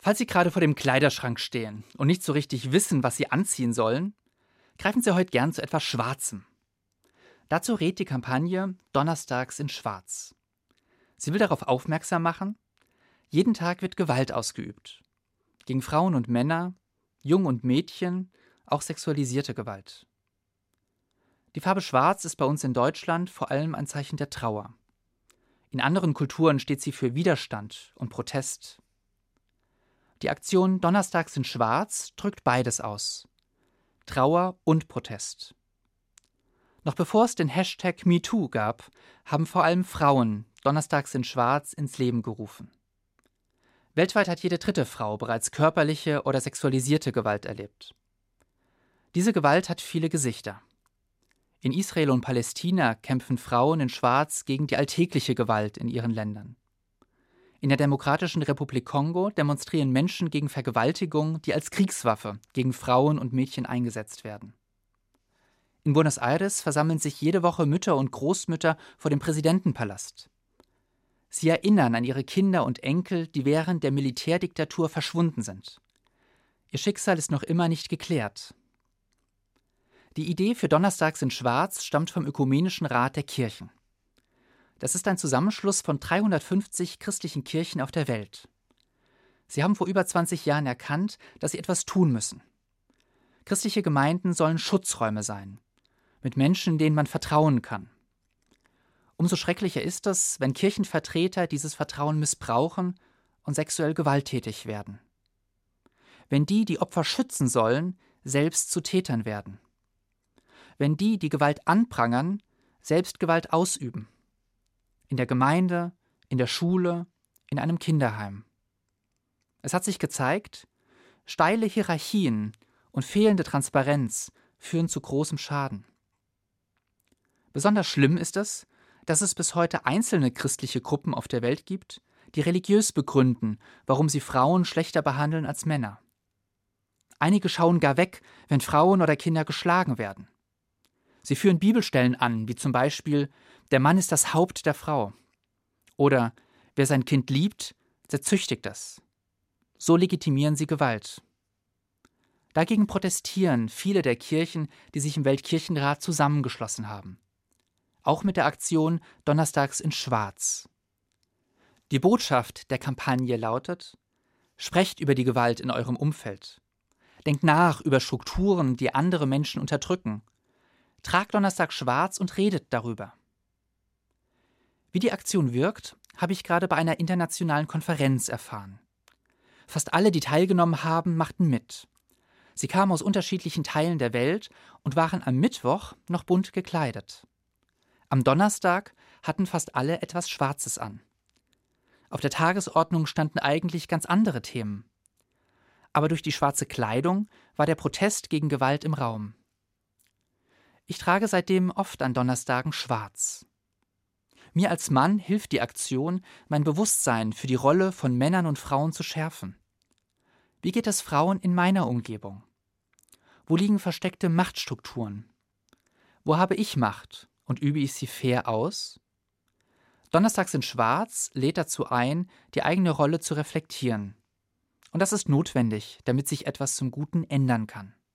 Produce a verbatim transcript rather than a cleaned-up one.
Falls Sie gerade vor dem Kleiderschrank stehen und nicht so richtig wissen, was Sie anziehen sollen, greifen Sie heute gern zu etwas Schwarzem. Dazu rät die Kampagne Donnerstags in Schwarz. Sie will darauf aufmerksam machen, jeden Tag wird Gewalt ausgeübt. Gegen Frauen und Männer, Jungen und Mädchen, auch sexualisierte Gewalt. Die Farbe Schwarz ist bei uns in Deutschland vor allem ein Zeichen der Trauer. In anderen Kulturen steht sie für Widerstand und Protest. Die Aktion Donnerstags in Schwarz drückt beides aus: Trauer und Protest. Noch bevor es den Hashtag MeToo gab, haben vor allem Frauen Donnerstags in Schwarz ins Leben gerufen. Weltweit hat jede dritte Frau bereits körperliche oder sexualisierte Gewalt erlebt. Diese Gewalt hat viele Gesichter. In Israel und Palästina kämpfen Frauen in Schwarz gegen die alltägliche Gewalt in ihren Ländern. In der Demokratischen Republik Kongo demonstrieren Menschen gegen Vergewaltigung, die als Kriegswaffe gegen Frauen und Mädchen eingesetzt werden. In Buenos Aires versammeln sich jede Woche Mütter und Großmütter vor dem Präsidentenpalast. Sie erinnern an ihre Kinder und Enkel, die während der Militärdiktatur verschwunden sind. Ihr Schicksal ist noch immer nicht geklärt. Die Idee für Donnerstags in Schwarz stammt vom Ökumenischen Rat der Kirchen. Das ist ein Zusammenschluss von dreihundertfünfzig christlichen Kirchen auf der Welt. Sie haben vor über zwanzig Jahren erkannt, dass sie etwas tun müssen. Christliche Gemeinden sollen Schutzräume sein, mit Menschen, denen man vertrauen kann. Umso schrecklicher ist es, wenn Kirchenvertreter dieses Vertrauen missbrauchen und sexuell gewalttätig werden. Wenn die, die Opfer schützen sollen, selbst zu Tätern werden. Wenn die, die Gewalt anprangern, selbst Gewalt ausüben. In der Gemeinde, in der Schule, in einem Kinderheim. Es hat sich gezeigt, steile Hierarchien und fehlende Transparenz führen zu großem Schaden. Besonders schlimm ist es, dass es bis heute einzelne christliche Gruppen auf der Welt gibt, die religiös begründen, warum sie Frauen schlechter behandeln als Männer. Einige schauen gar weg, wenn Frauen oder Kinder geschlagen werden. Sie führen Bibelstellen an, wie zum Beispiel: Der Mann ist das Haupt der Frau. Oder: Wer sein Kind liebt, der züchtigt es. So legitimieren sie Gewalt. Dagegen protestieren viele der Kirchen, die sich im Weltkirchenrat zusammengeschlossen haben. Auch mit der Aktion Donnerstags in Schwarz. Die Botschaft der Kampagne lautet: Sprecht über die Gewalt in eurem Umfeld. Denkt nach über Strukturen, die andere Menschen unterdrücken. Tragt Donnerstag schwarz und redet darüber. Wie die Aktion wirkt, habe ich gerade bei einer internationalen Konferenz erfahren. Fast alle, die teilgenommen haben, machten mit. Sie kamen aus unterschiedlichen Teilen der Welt und waren am Mittwoch noch bunt gekleidet. Am Donnerstag hatten fast alle etwas Schwarzes an. Auf der Tagesordnung standen eigentlich ganz andere Themen. Aber durch die schwarze Kleidung war der Protest gegen Gewalt im Raum. Ich trage seitdem oft an Donnerstagen schwarz. Mir als Mann hilft die Aktion, mein Bewusstsein für die Rolle von Männern und Frauen zu schärfen. Wie geht es Frauen in meiner Umgebung? Wo liegen versteckte Machtstrukturen? Wo habe ich Macht und übe ich sie fair aus? Donnerstags in Schwarz lädt dazu ein, die eigene Rolle zu reflektieren. Und das ist notwendig, damit sich etwas zum Guten ändern kann.